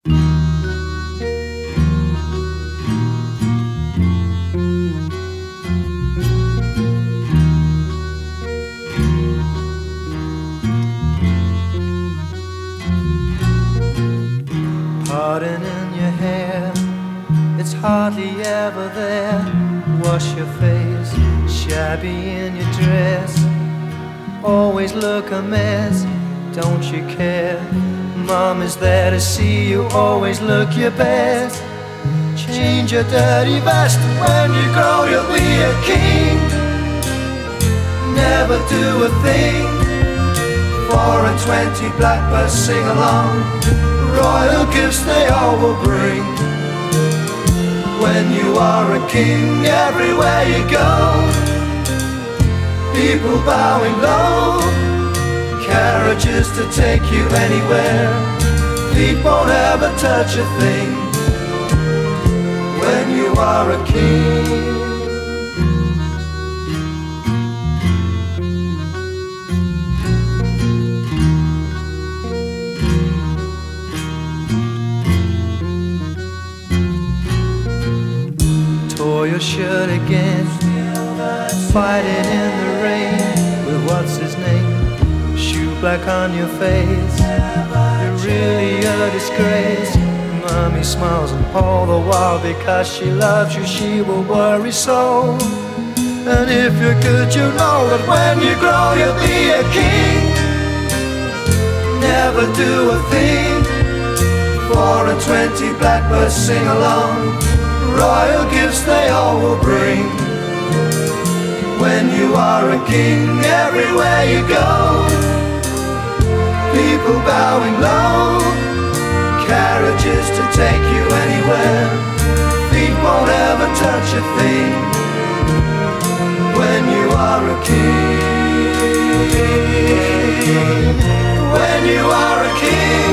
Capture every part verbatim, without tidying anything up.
Parting in your hair, it's hardly ever there. Wash your face, shabby in your dress. Always look a mess, don't you care? Mom is there to see you, always look your best. Change your dirty vest, when you grow you'll be a king. Never do a thing, four and twenty blackbirds sing along. Royal gifts they all will bring. When you are a king, everywhere you go, people bowing low, carriages to take you anywhere. Feet won't ever touch a thing when you are a king. Tore your shirt again, fighting in the rain with what's his name? Shoe black on your face, you're really a disgrace. Mommy smiles and all the while, because she loves you she will worry so. And if you're good you know that when you grow you'll be a king. Never do a thing, four and twenty blackbirds sing along. Royal gifts they all will bring. When you are a king, everywhere you go, people bowing low, carriages to take you anywhere. Feet won't ever touch a thing when you are a king. When you are a king,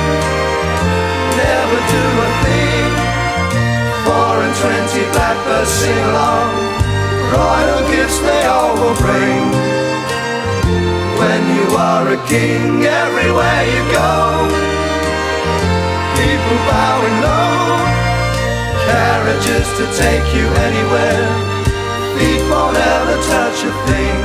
never do a thing, four and twenty blackbirds sing along. Royal gifts they all will bring. When you are a king, everywhere you go, people bowing low, carriages to take you anywhere. Feet won't ever touch a thing